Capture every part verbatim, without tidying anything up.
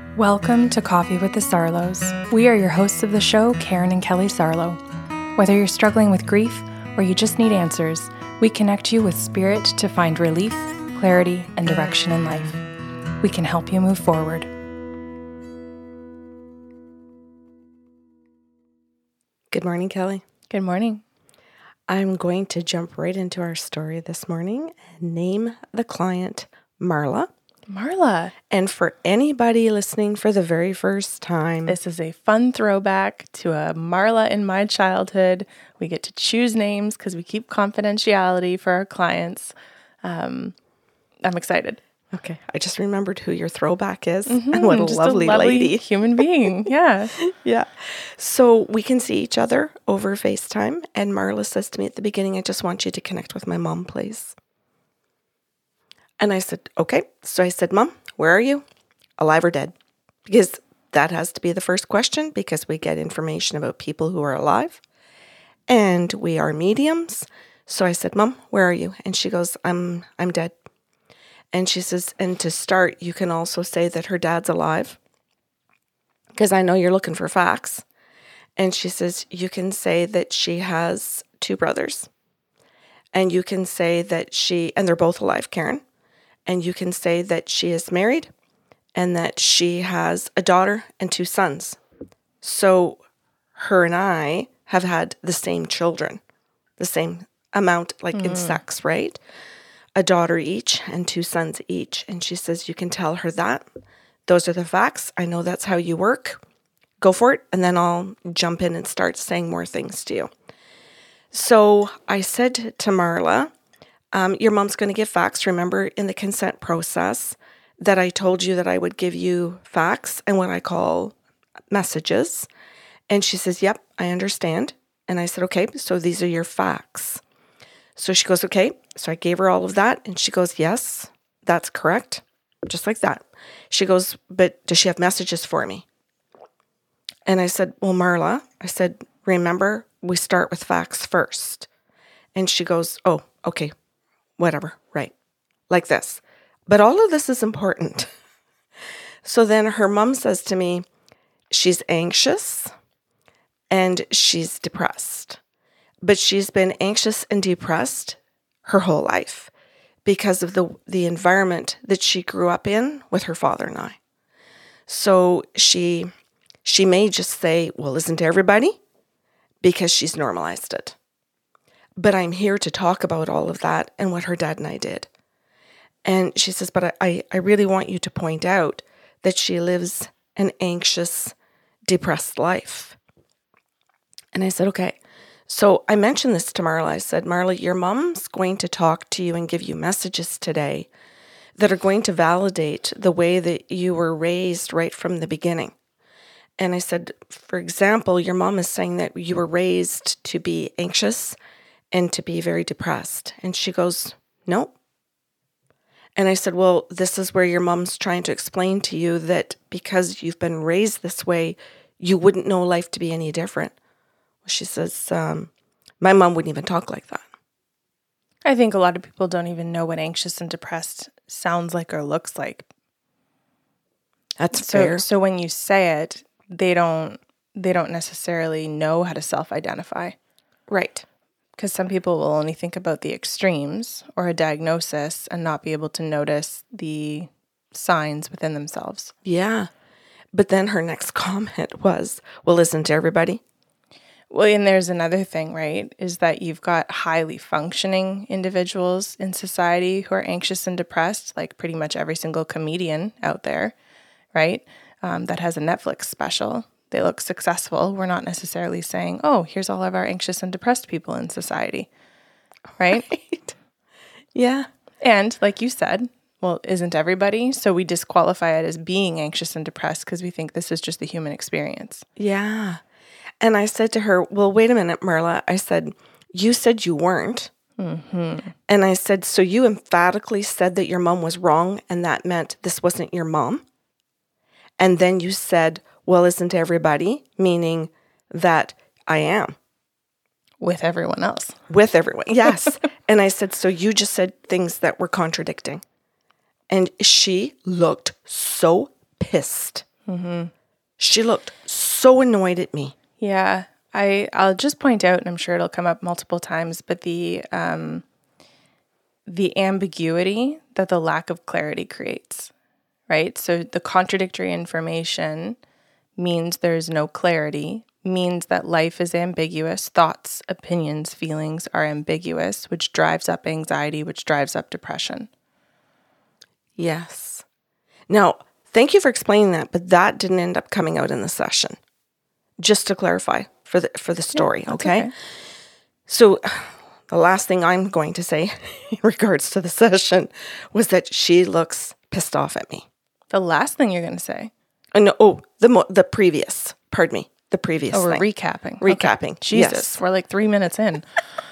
Welcome to Coffee with the Sarlos. We are your hosts of the show, Karen and Kelly Sarlo. Whether you're struggling with grief or you just need answers, we connect you with spirit to find relief, clarity, and direction in life. We can help you move forward. Good morning, Kelly. Good morning. I'm going to jump right into our story this morning and name the client Marla. Marla. And for anybody listening for the very first time, This is a fun throwback to a Marla in my childhood. We get to choose names because we keep confidentiality for our clients. Um, I'm excited. Okay, I just remembered who your throwback is Mm-hmm, and what a just lovely, a lovely lady. human being. Yeah. Yeah. So we can see each other over FaceTime. And Marla says to me at the beginning, I just want you to connect with my mom, please. And I said, okay. So I said, Mom, where are you? Alive or dead? Because that has to be the first question because we get information about people who are alive and we are mediums. So I said, Mom, where are you? And she goes, I'm, I'm dead. And she says, and to start, you can also say that her dad's alive because I know you're looking for facts. And she says, you can say that she has two brothers and you can say that she, and they're both alive, Karen. And you can say that she is married and that she has a daughter and two sons. So her and I have had the same children, the same amount, like mm. in sex, right? A daughter each and two sons each. And she says, you can tell her that. Those are the facts. I know that's how you work. Go for it. And then I'll jump in and start saying more things to you. So I said to Marla, Um, your mom's going to give facts. Remember in the consent process that I told you that I would give you facts and what I call messages. And she says, yep, I understand. And I said, okay, so these are your facts. So she goes, okay. So I gave her all of that. And she goes, yes, that's correct. Just like that. She goes, but does she have messages for me? And I said, well, Marla, I said, remember, we start with facts first. And she goes, oh, okay. Whatever, right, like this. But all of this is important. So then her mom says to me, she's anxious and she's depressed. But she's been anxious and depressed her whole life because of the, the environment that she grew up in with her father and I. So she, she may just say, well, isn't everybody? Because she's normalized it. But I'm here to talk about all of that and what her dad and I did. And she says, but I, I really want you to point out that she lives an anxious, depressed life. And I said, okay. So I mentioned this to Marla. I said, Marla, your mom's going to talk to you and give you messages today that are going to validate the way that you were raised right from the beginning. And I said, for example, your mom is saying that you were raised to be anxious and to be very depressed. And she goes, no. And I said, well, this is where your mom's trying to explain to you that because you've been raised this way, you wouldn't know life to be any different. She says, um, my mom wouldn't even talk like that. I think a lot of people don't even know what anxious and depressed sounds like or looks like. That's so, fair. So when you say it, they don't they don't necessarily know how to self-identify. Right. Because some people will only think about the extremes or a diagnosis and not be able to notice the signs within themselves. Yeah. But then her next comment was, well, isn't everybody? Well, and there's another thing, right, is that you've got highly functioning individuals in society who are anxious and depressed, like pretty much every single comedian out there, right, um, that has a Netflix special. They look successful. We're not necessarily saying, oh, here's all of our anxious and depressed people in society, right? Right. Yeah. And like you said, well, isn't everybody? So we disqualify it as being anxious and depressed because we think this is just the human experience. Yeah. And I said to her, well, wait a minute, Marla. I said, you said you weren't. Mm-hmm. And I said, so you emphatically said that your mom was wrong and that meant this wasn't your mom? And then you said, well, isn't everybody? Meaning that I am. With everyone else. With everyone, yes. And I said, so you just said things that were contradicting. And she looked so pissed. Mm-hmm. She looked so annoyed at me. Yeah. I, I'll just point out, and I'm sure it'll come up multiple times, but the um, the ambiguity that the lack of clarity creates, right? So the contradictory information means there's no clarity, means that life is ambiguous. Thoughts, opinions, feelings are ambiguous, which drives up anxiety, which drives up depression. Yes. Now, thank you for explaining that, but that didn't end up coming out in the session. Just to clarify for the for the story, yeah, okay? okay? So the last thing I'm going to say in regards to the session was that she looks pissed off at me. The last thing you're going to say? Oh, no, oh the mo- the previous, pardon me, the previous Oh, we're thing. recapping. Recapping, okay. Jesus, yes. We're like three minutes in.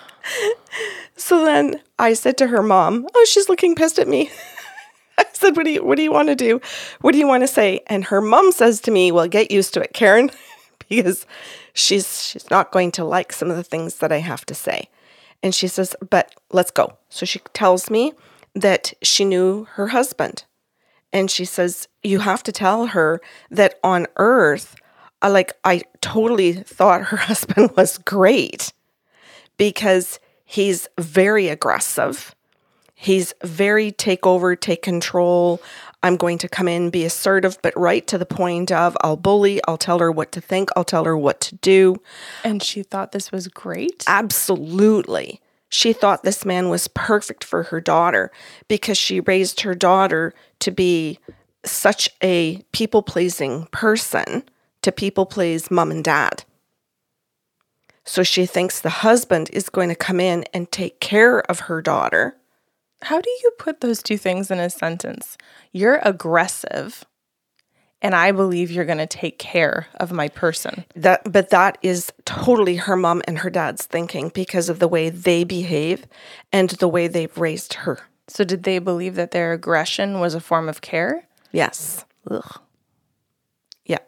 So then I said to her mom, oh, she's looking pissed at me. I said, what do you, what do you want to do? What do you want to say? And her mom says to me, well, get used to it, Karen, because she's she's not going to like some of the things that I have to say. And she says, but let's go. So she tells me that she knew her husband. And she says, you have to tell her that on earth, uh, like I totally thought her husband was great because he's very aggressive. He's very take over, take control. I'm going to come in, be assertive, but right to the point of I'll bully, I'll tell her what to think, I'll tell her what to do. And she thought this was great? Absolutely. She thought this man was perfect for her daughter because she raised her daughter to be such a people-pleasing person, to people-please mom and dad. So she thinks the husband is going to come in and take care of her daughter. How do you put those two things in a sentence? You're aggressive, and I believe you're going to take care of my person. That, but that is totally her mom and her dad's thinking because of the way they behave and the way they've raised her. So did they believe that their aggression was a form of care? Yes. Ugh. Yeah.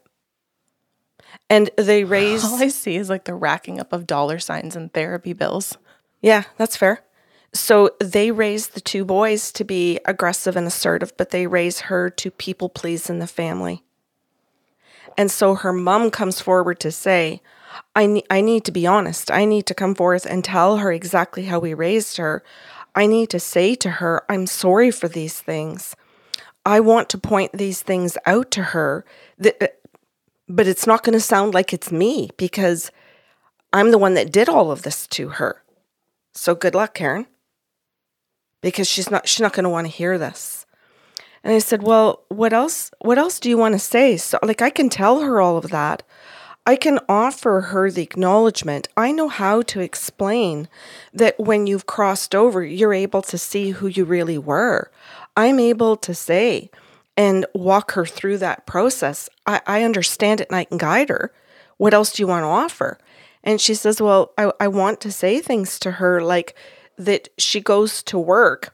And they raised... All I see is like the racking up of dollar signs and therapy bills. Yeah, that's fair. So they raised the two boys to be aggressive and assertive, but they raise her to people please in the family. And so her mom comes forward to say, I, ne- I need to be honest. I need to come forth and tell her exactly how we raised her. I need to say to her, I'm sorry for these things. I want to point these things out to her, that, but it's not going to sound like it's me because I'm the one that did all of this to her. So good luck, Karen. Because she's not she's not going to want to hear this. And I said, well, what else what else do you want to say? So like I can tell her all of that. I can offer her the acknowledgement. I know how to explain that when you've crossed over, you're able to see who you really were. I'm able to say and walk her through that process. I, I understand it and I can guide her. What else do you want to offer? And she says, well, I, I want to say things to her like that she goes to work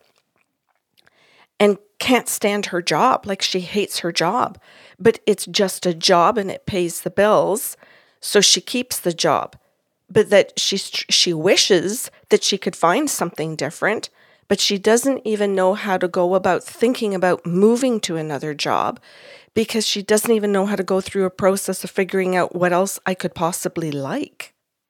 and can't stand her job, like she hates her job, but it's just a job and it pays the bills, so she keeps the job. But that she she wishes that she could find something different, but she doesn't even know how to go about thinking about moving to another job because she doesn't even know how to go through a process of figuring out what else I could possibly like.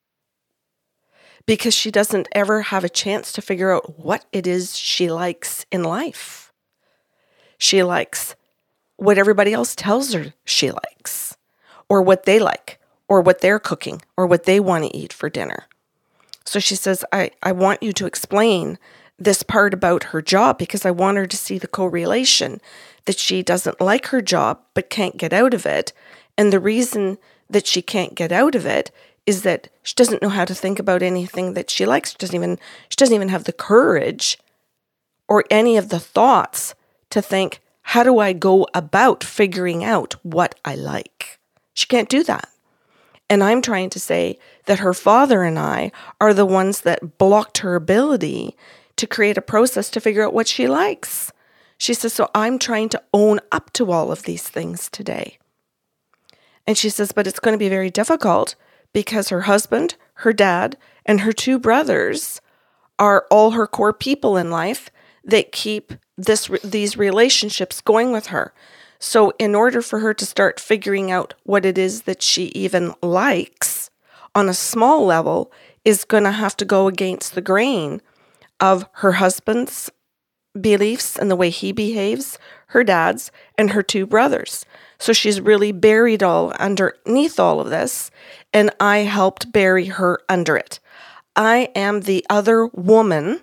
Because she doesn't ever have a chance to figure out what it is she likes in life. She likes what everybody else tells her she likes, or what they like, or what they're cooking, or what they want to eat for dinner. So she says, I, I want you to explain this part about her job because I want her to see the correlation that she doesn't like her job but can't get out of it. And the reason that she can't get out of it is that she doesn't know how to think about anything that she likes. She doesn't even she doesn't even have the courage or any of the thoughts to think, how do I go about figuring out what I like? She can't do that. And I'm trying to say that her father and I are the ones that blocked her ability to create a process to figure out what she likes. She says, so I'm trying to own up to all of these things today. And she says, but it's going to be very difficult because her husband, her dad, and her two brothers are all her core people in life that keep this these relationships going with her. So in order for her to start figuring out what it is that she even likes on a small level is going to have to go against the grain of her husband's beliefs and the way he behaves, her dad's, and her two brothers. So she's really buried all underneath all of this, and I helped bury her under it. I am the other woman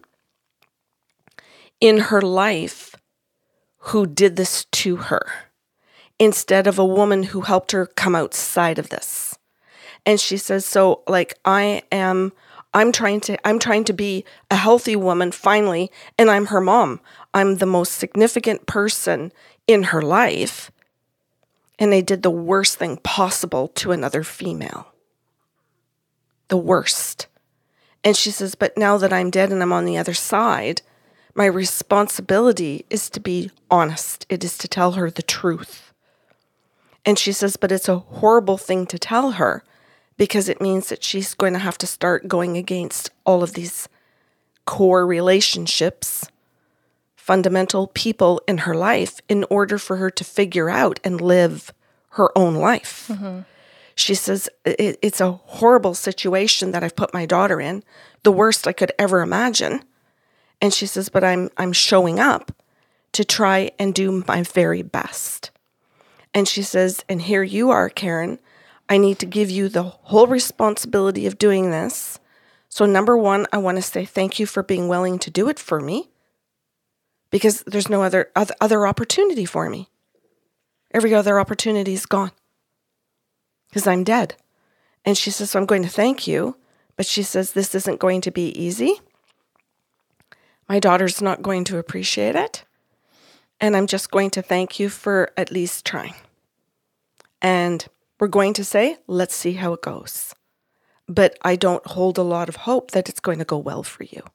in her life who did this to her, instead of a woman who helped her come outside of this. And she says, so like I am, I'm trying to, I'm trying to be a healthy woman finally, and I'm her mom. I'm the most significant person in her life. And they did the worst thing possible to another female. The worst. And she says, but now that I'm dead and I'm on the other side, my responsibility is to be honest. It is to tell her the truth. And she says, but it's a horrible thing to tell her because it means that she's going to have to start going against all of these core relationships, fundamental people in her life in order for her to figure out and live her own life. Mm-hmm. She says, it, it's a horrible situation that I've put my daughter in, the worst I could ever imagine. And she says, but I'm I'm showing up to try and do my very best. And she says, and here you are, Karen. I need to give you the whole responsibility of doing this. So number one, I want to say thank you for being willing to do it for me, because there's no other other, other opportunity for me. Every other opportunity is gone because I'm dead. And she says, so I'm going to thank you. But she says, this isn't going to be easy. My daughter's not going to appreciate it. And I'm just going to thank you for at least trying. And we're going to say, let's see how it goes. But I don't hold a lot of hope that it's going to go well for you.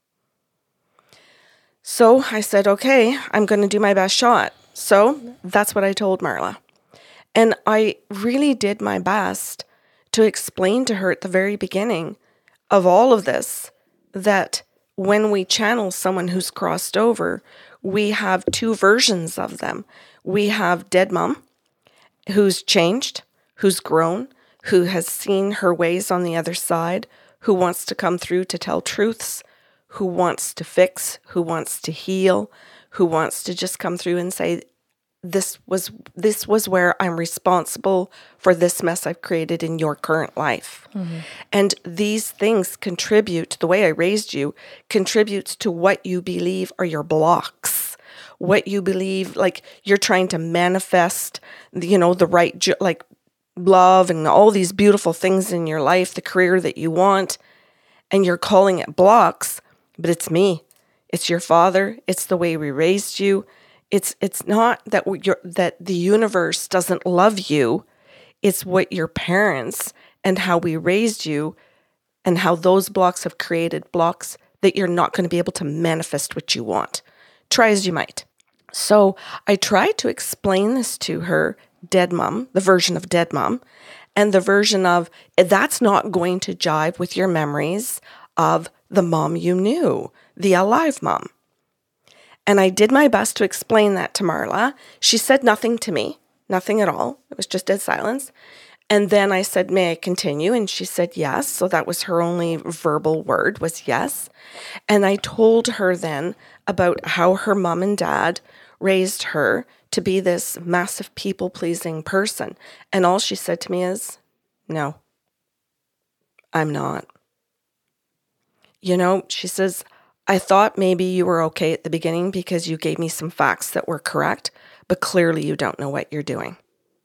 So I said, okay, I'm going to do my best shot. So that's what I told Marla. And I really did my best to explain to her at the very beginning of all of this that when we channel someone who's crossed over, we have two versions of them. We have dead mom, who's changed, who's grown, who has seen her ways on the other side, who wants to come through to tell truths, who wants to fix, who wants to heal, who wants to just come through and say, this was this was where I'm responsible for this mess I've created in your current life. Mm-hmm. And these things contribute, the way I raised you, contributes to what you believe are your blocks. What you believe, like you're trying to manifest, you know, the right, like love and all these beautiful things in your life, the career that you want, and you're calling it blocks, but it's me. It's your father. It's the way we raised you. It's it's not that you're, that the universe doesn't love you. It's what your parents and how we raised you and how those blocks have created blocks that you're not going to be able to manifest what you want. Try as you might. So I tried to explain this to her, dead mom, the version of dead mom, and the version of that's not going to jive with your memories of the mom you knew, the alive mom. And I did my best to explain that to Marla. She said nothing to me, nothing at all. It was just dead silence. And then I said, may I continue? And she said yes. So that was her only verbal word was yes. And I told her then about how her mom and dad raised her to be this massive people-pleasing person. And all she said to me is, no, I'm not. You know, she says, I thought maybe you were okay at the beginning because you gave me some facts that were correct, but clearly you don't know what you're doing.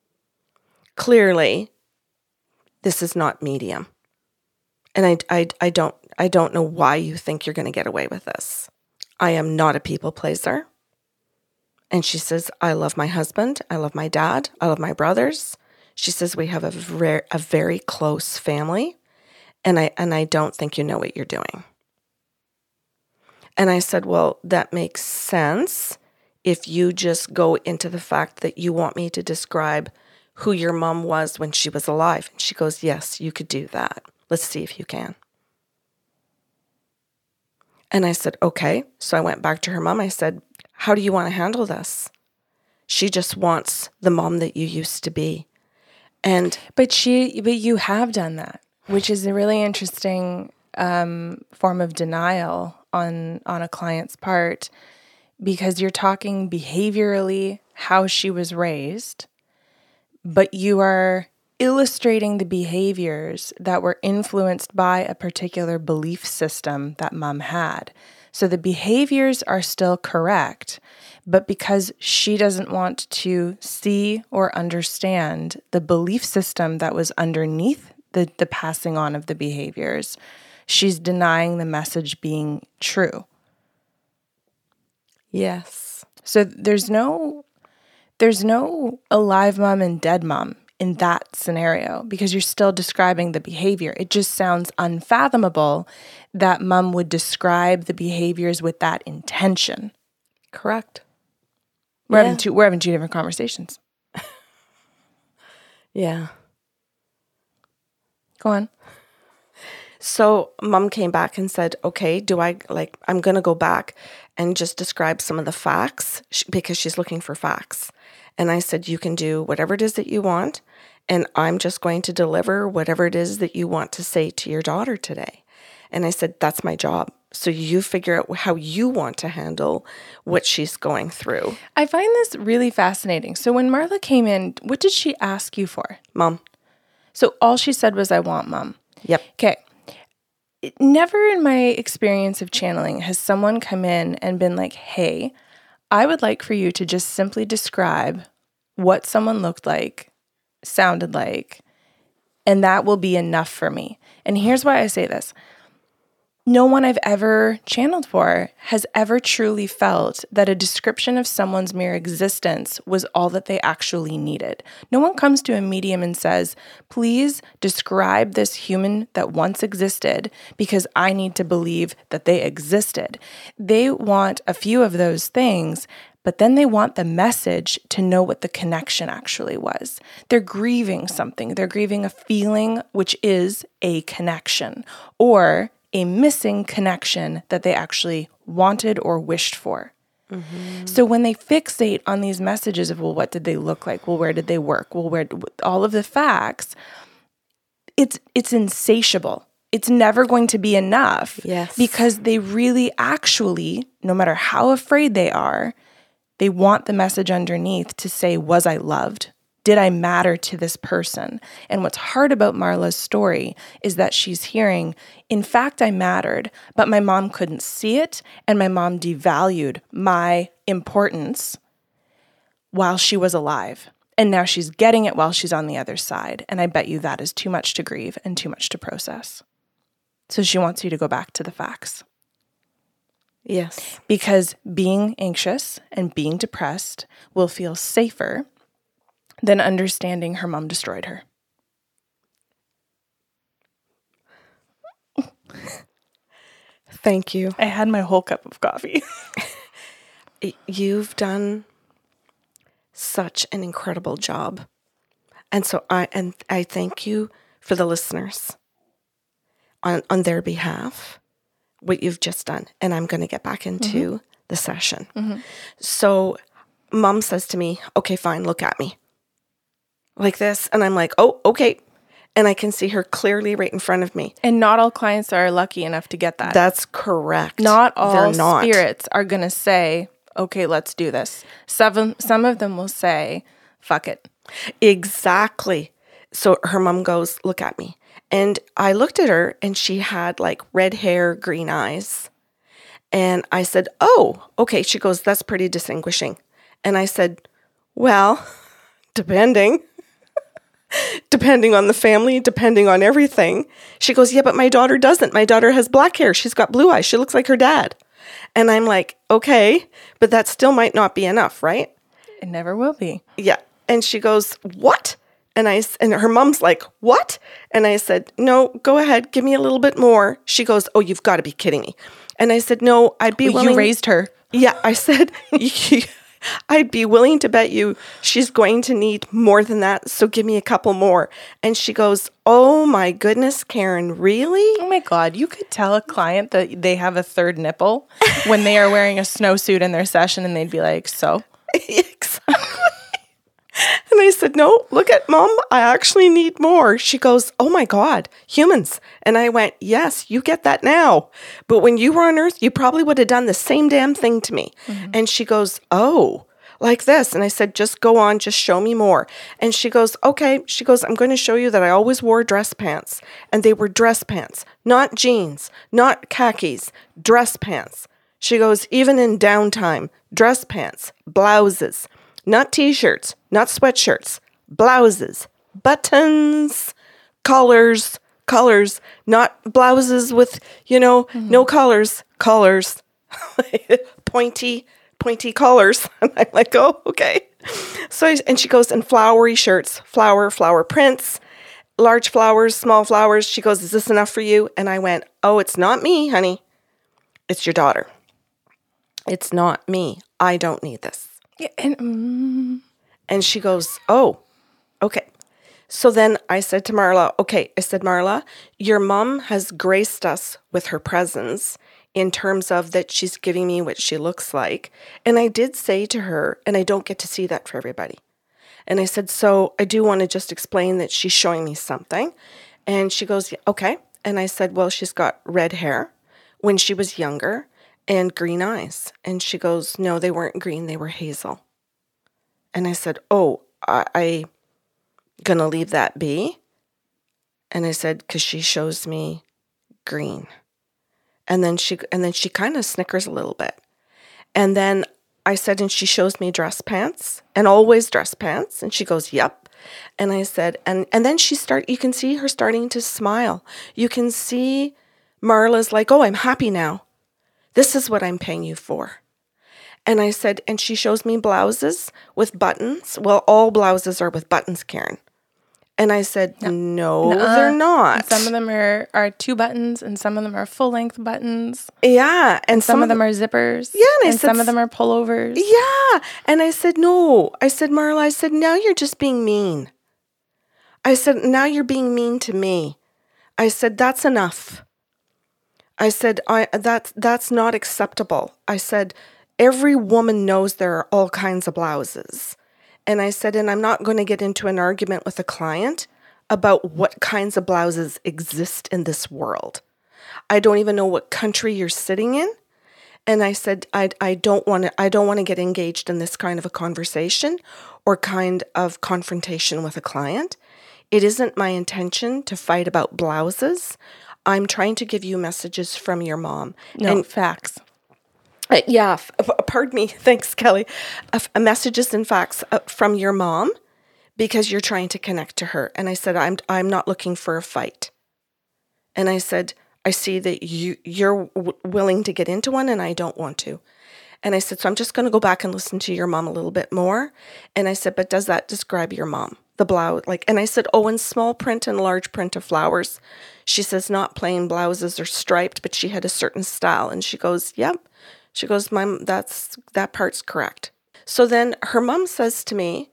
Clearly, this is not medium. And I, I, I don't I don't know why you think you're going to get away with this. I am not a people pleaser. And she says, I love my husband. I love my dad. I love my brothers. She says, we have a very, a very close family. And I and I don't think you know what you're doing. And I said, well, that makes sense if you just go into the fact that you want me to describe who your mom was when she was alive. And she goes, yes, you could do that. Let's see if you can. And I said, okay. So I went back to her mom. I said, how do you want to handle this? She just wants the mom that you used to be. And But she, but you have done that, which is a really interesting um, form of denial on on a client's part, because you're talking behaviorally how she was raised, but you are illustrating the behaviors that were influenced by a particular belief system that mom had. So the behaviors are still correct, but because she doesn't want to see or understand the belief system that was underneath the, the passing on of the behaviors, she's denying the message being true. yes. So there's no there's no alive mom and dead mom in that scenario, because you're still describing the behavior. It just sounds unfathomable that mom would describe the behaviors with that intention. Correct. We're Yeah. having two we're having two different conversations. Yeah. Go on. So mom came back and said, okay, do I, like, I'm going to go back and just describe some of the facts sh- because she's looking for facts. And I said, you can do whatever it is that you want. And I'm just going to deliver whatever it is that you want to say to your daughter today. And I said, that's my job. So you figure out how you want to handle what she's going through. I find this really fascinating. So when Marla came in, what did she ask you for? Mom. So all she said was, I want mom. Yep. Okay. Never in my experience of channeling has someone come in and been like, hey, I would like for you to just simply describe what someone looked like, sounded like, and that will be enough for me. And here's why I say this. No one I've ever channeled for has ever truly felt that a description of someone's mere existence was all that they actually needed. No one comes to a medium and says, please describe this human that once existed because I need to believe that they existed. They want a few of those things, but then they want the message to know what the connection actually was. They're grieving something. They're grieving a feeling, which is a connection, or a missing connection that they actually wanted or wished for. Mm-hmm. So when they fixate on these messages of, well, what did they look like? Well, where did they work? Well, where all of the facts, it's it's insatiable. It's never going to be enough. Yes. Because they really actually, no matter how afraid they are, they want the message underneath to say, was I loved? Did I matter to this person? And what's hard about Marla's story is that she's hearing, in fact, I mattered, but my mom couldn't see it, and my mom devalued my importance while she was alive. And now she's getting it while she's on the other side. And I bet you that is too much to grieve and too much to process. So she wants you to go back to the facts. Yes. Because being anxious and being depressed will feel safer than understanding her mom destroyed her. Thank you. I had my whole cup of coffee. You've done such an incredible job. And so I and I thank you for the listeners on, on their behalf, what you've just done. And I'm going to get back into mm-hmm. the session. Mm-hmm. So mom says to me, okay, fine, look at me. Like this. And I'm like, oh, okay. And I can see her clearly right in front of me. And not all clients are lucky enough to get that. That's correct. Not all They're not. spirits are going to say, okay, let's do this. Some, some of them will say, fuck it. Exactly. So her mom goes, look at me. And I looked at her and she had like red hair, green eyes. And I said, oh, okay. She goes, that's pretty distinguishing. And I said, well, depending. Depending on the family, depending on everything. She goes, yeah, but my daughter doesn't. My daughter has black hair. She's got blue eyes. She looks like her dad. And I'm like, okay, but that still might not be enough, right? It never will be. Yeah. And she goes, what? And I and her mom's like, what? And I said, no, go ahead. Give me a little bit more. She goes, oh, you've got to be kidding me. And I said, no, I'd be well, willing. You raised her. Yeah. I said, I'd be willing to bet you she's going to need more than that. So give me a couple more. And she goes, oh my goodness, Karen, really? Oh my God. You could tell a client that they have a third nipple when they are wearing a snowsuit in their session and they'd be like, so? Exactly. And I said, no, look at Mom. I actually need more. She goes, oh my God, humans. And I went, yes, you get that now. But when you were on Earth, you probably would have done the same damn thing to me. Mm-hmm. And she goes, oh, like this. And I said, just go on, just show me more. And she goes, okay. She goes, I'm going to show you that I always wore dress pants. And they were dress pants, not jeans, not khakis, dress pants. She goes, even in downtime, dress pants, blouses, not t-shirts, not sweatshirts, blouses, buttons, collars, collars, not blouses with, you know, mm-hmm. no collars, collars, pointy, pointy collars. And I'm like, oh, okay. So, I, and she goes, and flowery shirts, flower, flower prints, large flowers, small flowers. She goes, is this enough for you? And I went, oh, it's not me, honey. It's your daughter. It's not me. I don't need this. Yeah, and, um... and she goes, oh, okay. So then I said to Marla, okay, I said, Marla, your mom has graced us with her presence in terms of that she's giving me what she looks like. And I did say to her, and I don't get to see that for everybody. And I said, so I do want to just explain that she's showing me something. And she goes, yeah, okay. And I said, well, she's got red hair when she was younger and green eyes. And she goes, no, they weren't green, they were hazel. And I said, oh, I, I gonna leave that be? And I said, because she shows me green. And then she and then she kind of snickers a little bit. And then I said, and she shows me dress pants, and always dress pants. And she goes, yep. And I said, and and then she start. You can see her starting to smile. You can see Marla's like, oh, I'm happy now. This is what I'm paying you for. And I said, and she shows me blouses with buttons. Well, all blouses are with buttons, Karen. And I said, no, no Nuh-uh. They're not. And some of them are, are two buttons, and some of them are full-length buttons. Yeah. And, and some, some of them are zippers. Yeah. And, I and said, some of them are pullovers. Yeah. And I said, no. I said, Marla, I said, now you're just being mean. I said, now you're being mean to me. I said, that's enough. I said, I that's that's not acceptable. I said, every woman knows there are all kinds of blouses. And I said, and I'm not going to get into an argument with a client about what kinds of blouses exist in this world. I don't even know what country you're sitting in. And I said, I I don't want to I don't want to get engaged in this kind of a conversation or kind of confrontation with a client. It isn't my intention to fight about blouses. I'm trying to give you messages from your mom. No, and facts. Uh, yeah, f- pardon me. Thanks, Kelly. Uh, f- messages and facts uh, from your mom because you're trying to connect to her. And I said, I'm I'm not looking for a fight. And I said, I see that you, you're w- willing to get into one and I don't want to. And I said, so I'm just going to go back and listen to your mom a little bit more. And I said, but does that describe your mom? The blouse, like, and I said, oh, in small print and large print of flowers. She says, not plain blouses or striped, but she had a certain style. And she goes, yep. She goes, Mom, that's, that part's correct. So then her mom says to me,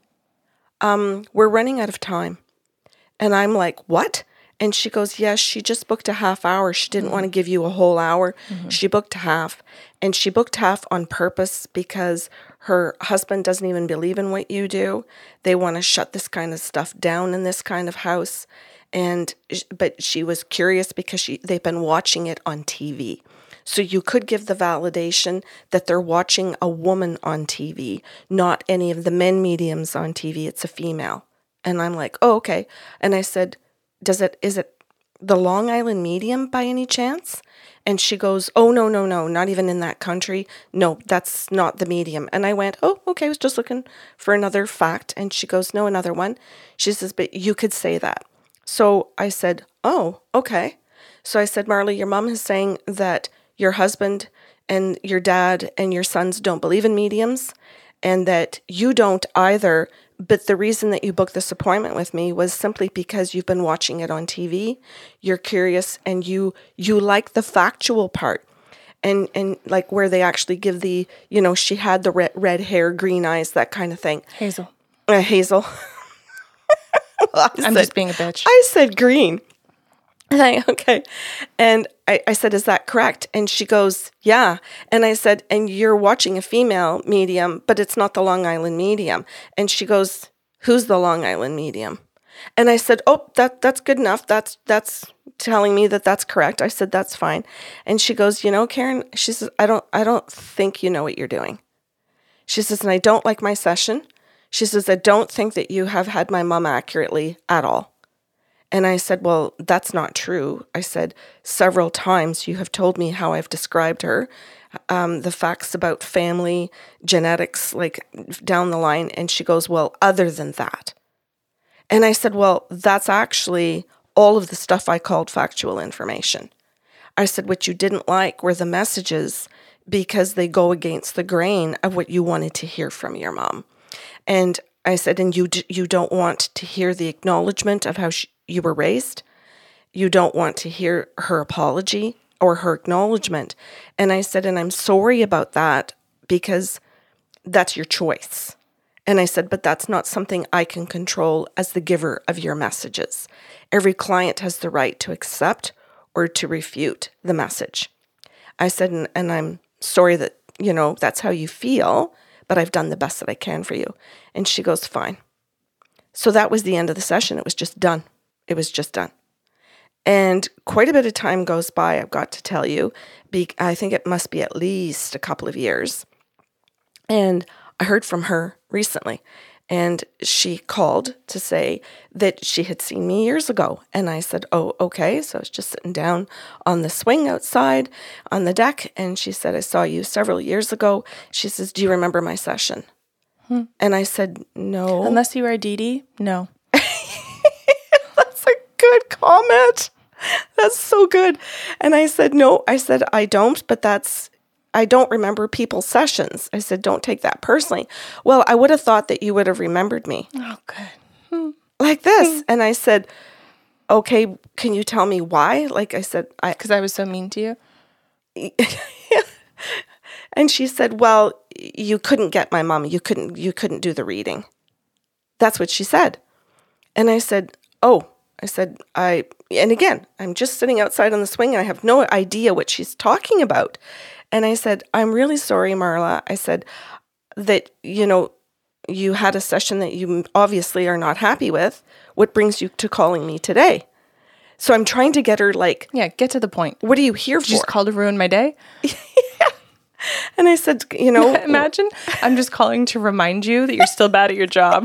um, we're running out of time. And I'm like, what? And she goes, yes, she just booked a half hour. She didn't mm-hmm. want to give you a whole hour. Mm-hmm. She booked half. And she booked half on purpose because her husband doesn't even believe in what you do. They want to shut this kind of stuff down in this kind of house. And but she was curious because she they've been watching it on T V. So you could give the validation that they're watching a woman on T V, not any of the men mediums on T V. It's a female. And I'm like, oh, okay. And I said, does it, is it the Long Island medium by any chance? And she goes, oh, no, no, no, not even in that country. No, that's not the medium. And I went, oh, okay, I was just looking for another fact. And she goes, no, another one. She says, but you could say that. So I said, oh, okay. So I said, Marla, your mom is saying that your husband and your dad and your sons don't believe in mediums and that you don't either. But the reason that you booked this appointment with me was simply because you've been watching it on T V. You're curious and you you like the factual part. And and like where they actually give the, you know, she had the red, red hair, green eyes, that kind of thing. Hazel. Uh, Hazel. well, I'm said, just being a bitch. I said green. And I, okay. And I, I said, is that correct? And she goes, yeah. And I said, and you're watching a female medium, but it's not the Long Island medium. And she goes, Who's the Long Island medium? And I said, oh, that that's good enough. That's that's telling me that that's correct. I said, that's fine. And she goes, you know, Karen, she says, I don't I don't think you know what you're doing. She says, and I don't like my session. She says, I don't think that you have had my mom accurately at all. And I said, well, that's not true. I said, several times you have told me how I've described her, um, the facts about family, genetics, like down the line. And she goes, well, other than that. And I said, well, that's actually all of the stuff I called factual information. I said, what you didn't like were the messages because they go against the grain of what you wanted to hear from your mom. And I said, and you d- you don't want to hear the acknowledgement of how she, you were raised. You don't want to hear her apology or her acknowledgement. And I said, and I'm sorry about that because that's your choice. And I said, but that's not something I can control as the giver of your messages. Every client has the right to accept or to refute the message. I said, and, and I'm sorry that, you know, that's how you feel, but I've done the best that I can for you. And she goes, fine. So that was the end of the session. It was just done. It was just done. And quite a bit of time goes by, I've got to tell you. Be, I think it must be at least a couple of years. And I heard from her recently. And she called to say that she had seen me years ago. And I said, oh, okay. So I was just sitting down on the swing outside on the deck. And she said, I saw you several years ago. She says, do you remember my session? Hmm. And I said, no. Unless you were a Dee Dee, no. That's a good comment. That's so good. And I said, no. I said, I don't, but that's... I don't remember people's sessions. I said, don't take that personally. Well, I would have thought that you would have remembered me. Oh, good. Hmm. Like this. And I said, okay, can you tell me why? Like I said, I... Because I was so mean to you? And she said, well, you couldn't get my mom. You couldn't, you couldn't do the reading. That's what she said. And I said, oh, I said, I... And again, I'm just sitting outside on the swing and I have no idea what she's talking about. And I said, I'm really sorry, Marla. I said that, you know, you had a session that you obviously are not happy with. What brings you to calling me today? So I'm trying to get her like... Yeah, get to the point. What are you here Did for? You just called to ruin my day? Yeah. And I said, you know... Imagine I'm just calling to remind you that you're still bad at your job.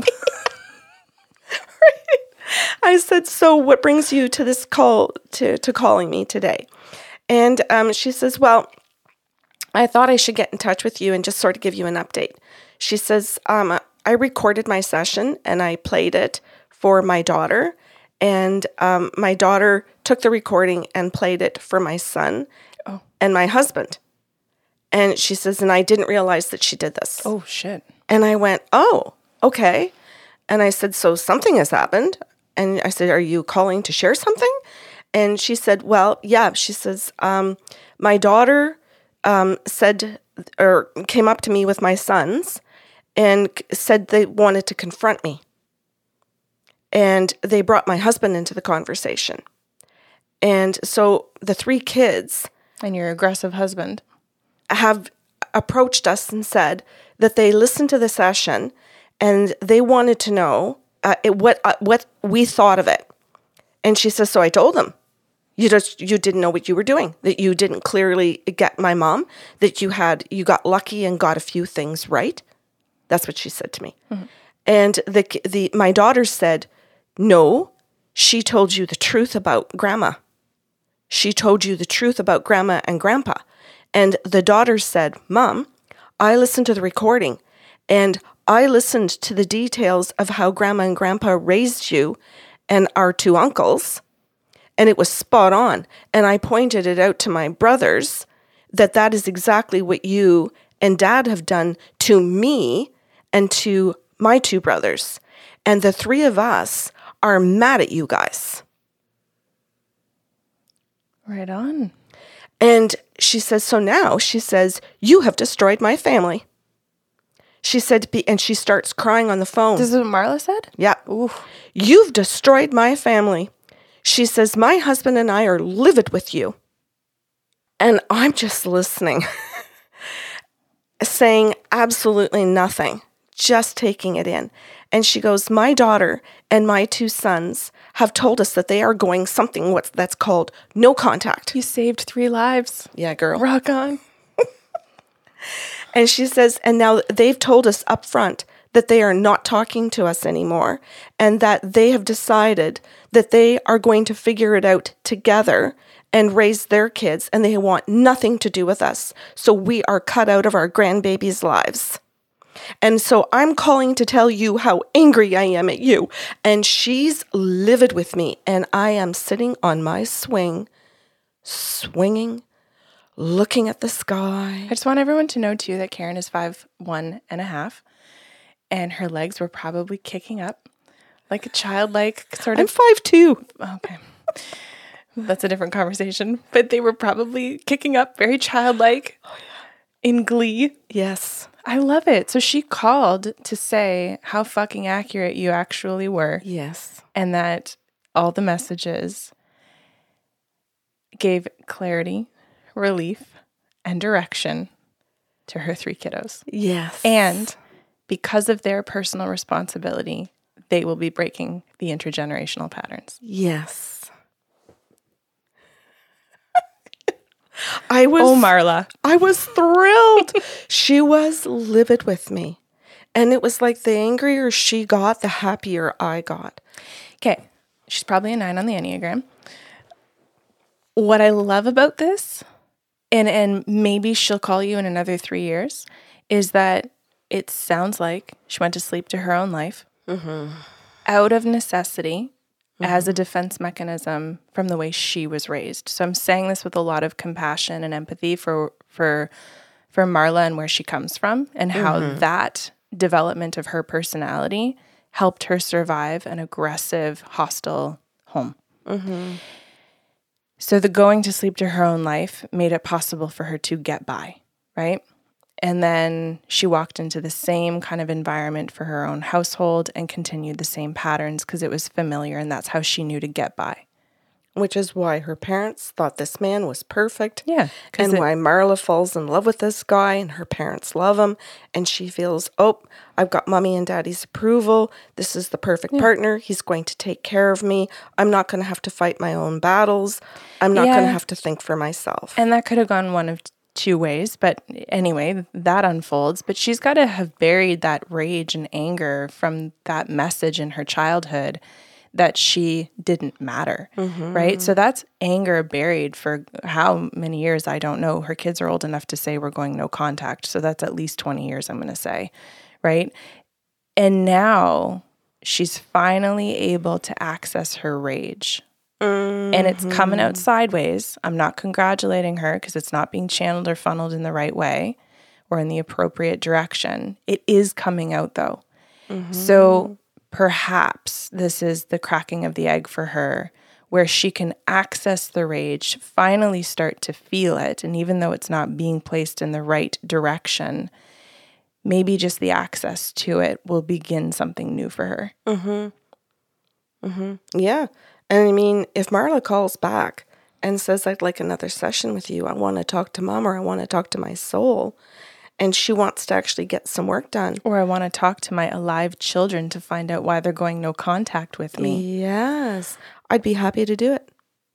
Right. I said, so what brings you to this call, to, to calling me today? And um, she says, well... I thought I should get in touch with you and just sort of give you an update. She says, um, I recorded my session and I played it for my daughter. And um, my daughter took the recording and played it for my son oh. and my husband. And she says, and I didn't realize that she did this. Oh, shit. And I went, oh, okay. And I said, so something has happened. And I said, are you calling to share something? And she said, well, yeah. She says, um, my daughter... Um, said or came up to me with my sons and said they wanted to confront me. And they brought my husband into the conversation. And so the three kids... And your aggressive husband. ...have approached us and said that they listened to the session and they wanted to know uh, it, what uh, what we thought of it. And she says, so I told them. You just you didn't know what you were doing, that you didn't clearly get my mom, that you had you got lucky and got a few things right. That's what she said to me. Mm-hmm. And the the my daughter said, no, she told you the truth about grandma. She told you the truth about grandma and grandpa. And the daughter said, Mom, I listened to the recording and I listened to the details of how grandma and grandpa raised you and our two uncles. And it was spot on. And I pointed it out to my brothers that that is exactly what you and Dad have done to me and to my two brothers. And the three of us are mad at you guys. Right on. And she says, so now, she says, you have destroyed my family. She said, and she starts crying on the phone. This is what Marla said? Yeah. Ooh. You've destroyed my family. She says, my husband and I are livid with you. And I'm just listening, saying absolutely nothing, just taking it in. And she goes, my daughter and my two sons have told us that they are going something what's that's called no contact. You saved three lives. Yeah, girl. Rock on. And she says, and now they've told us up front that they are not talking to us anymore, and that they have decided that they are going to figure it out together and raise their kids, and they want nothing to do with us. So we are cut out of our grandbabies' lives. And so I'm calling to tell you how angry I am at you. And she's livid with me, and I am sitting on my swing, swinging, looking at the sky. I just want everyone to know, too, that Karen is five one and a half, and her legs were probably kicking up like a childlike sort of... I'm five two. Okay. That's a different conversation. But they were probably kicking up very childlike in glee. Yes. I love it. So she called to say how fucking accurate you actually were. Yes. And that all the messages gave clarity, relief, and direction to her three kiddos. Yes. And because of their personal responsibility, they will be breaking the intergenerational patterns. Yes. I was... Oh, Marla. I was thrilled. She was livid with me. And it was like the angrier she got, the happier I got. Okay. She's probably a nine on the Enneagram. What I love about this, and, and maybe she'll call you in another three years, is that it sounds like she went to sleep to her own life mm-hmm. out of necessity mm-hmm. as a defense mechanism from the way she was raised. So I'm saying this with a lot of compassion and empathy for for for Marla and where she comes from, and how mm-hmm. that development of her personality helped her survive an aggressive, hostile home. Mm-hmm. So the going to sleep to her own life made it possible for her to get by, right? And then she walked into the same kind of environment for her own household and continued the same patterns because it was familiar, and that's how she knew to get by. Which is why her parents thought this man was perfect. Yeah. And it, why Marla falls in love with this guy, and her parents love him. And she feels, oh, I've got mommy and daddy's approval. This is the perfect yeah. partner. He's going to take care of me. I'm not going to have to fight my own battles. I'm not yeah. going to have to think for myself. And that could have gone one of two ways. But anyway, that unfolds. But she's got to have buried that rage and anger from that message in her childhood that she didn't matter, mm-hmm. right? So that's anger buried for how many years, I don't know. Her kids are old enough to say we're going no contact. So that's at least twenty years, I'm going to say, right? And now she's finally able to access her rage. Mm-hmm. And it's coming out sideways. I'm not congratulating her because it's not being channeled or funneled in the right way or in the appropriate direction. It is coming out though. Mm-hmm. So perhaps this is the cracking of the egg for her, where she can access the rage, finally start to feel it. And even though it's not being placed in the right direction, maybe just the access to it will begin something new for her. Mm-hmm. Mm-hmm. Yeah. And I mean, if Marla calls back and says, I'd like another session with you, I want to talk to mom, or I want to talk to my soul, and she wants to actually get some work done. Or I want to talk to my alive children to find out why they're going no contact with me. Yes. I'd be happy to do it.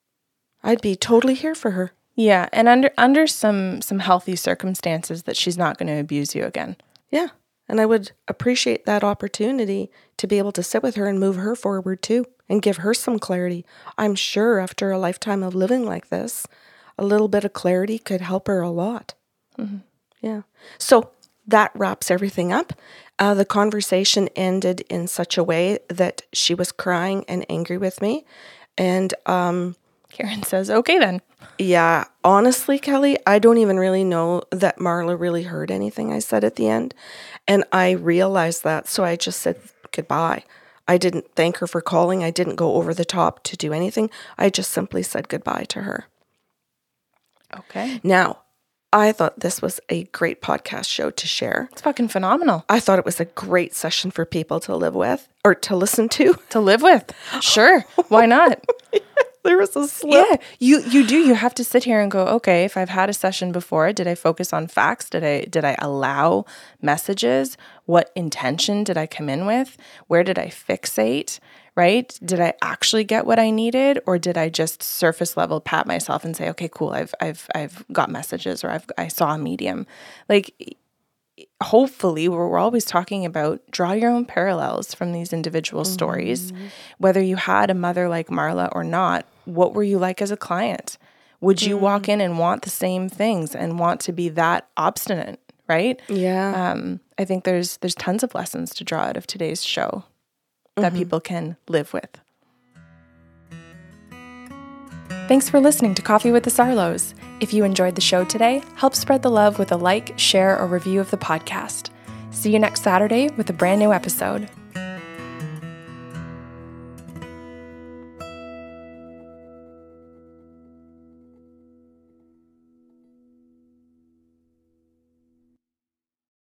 I'd be totally here for her. Yeah. And under under some some healthy circumstances that she's not going to abuse you again. Yeah. And I would appreciate that opportunity to be able to sit with her and move her forward too, and give her some clarity. I'm sure after a lifetime of living like this, a little bit of clarity could help her a lot. Mm-hmm. Yeah. So that wraps everything up. Uh, the conversation ended in such a way that she was crying and angry with me. And um, Karen says, okay then. Yeah. Honestly, Kelly, I don't even really know that Marla really heard anything I said at the end. And I realized that. So I just said goodbye. I didn't thank her for calling. I didn't go over the top to do anything. I just simply said goodbye to her. Okay. Now, I thought this was a great podcast show to share. It's fucking phenomenal. I thought it was a great session for people to live with, or to listen to. To live with. Sure. Why not? There was a slip. Yeah, you you do. You have to sit here and go, okay, if I've had a session before, did I focus on facts? Did I did I allow messages? What intention did I come in with? Where did I fixate? Right? Did I actually get what I needed, or did I just surface level pat myself and say, okay, cool, I've I've I've got messages, or I've I saw a medium. Like, hopefully, we're, we're always talking about draw your own parallels from these individual mm-hmm. stories. Whether you had a mother like Marla or not, what were you like as a client? Would you mm. walk in and want the same things and want to be that obstinate, right? Yeah. Um, I think there's there's tons of lessons to draw out of today's show that mm-hmm. people can live with. Thanks for listening to Coffee with the Sarlos. If you enjoyed the show today, help spread the love with a like, share, or review of the podcast. See you next Saturday with a brand new episode.